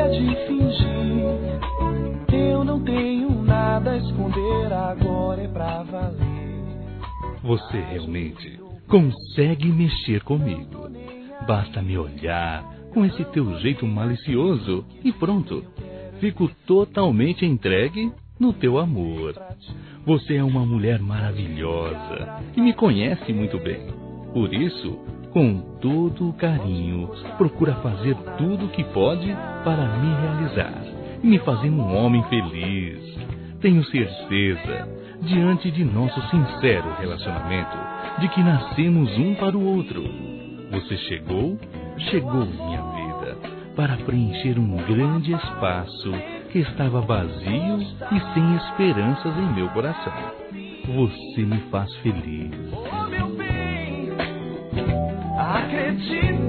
Chega de fingir, eu não tenho nada a esconder, agora é pra valer. Você realmente consegue mexer comigo. Basta me olhar com esse teu jeito malicioso e pronto. Fico totalmente entregue no teu amor. Você é uma mulher maravilhosa e me conhece muito bem. Por isso, com todo o carinho, procura fazer tudo o que pode para me realizar e me fazer um homem feliz. Tenho certeza, diante de nosso sincero relacionamento, de que nascemos um para o outro. Você chegou minha vida, para preencher um grande espaço que estava vazio e sem esperanças em meu coração. Você me faz feliz. Oh, meu bem, acredita.